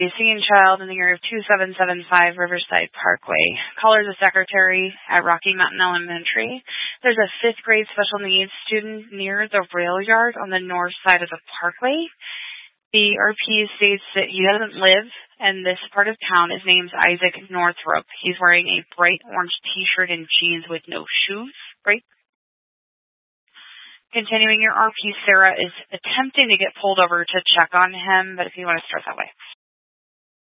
A singing child in the year of 2775 Riverside Parkway. Caller is a secretary at Rocky Mountain Elementary. There's a 5th grade special needs student near the rail yard on the north side of the parkway. The RP states that he doesn't live in this part of town. His name's Isaac Northrop. He's wearing a bright orange t-shirt and jeans with no shoes. Right? Continuing, your RP, Sarah, is attempting to get pulled over to check on him, but if you want to start that way.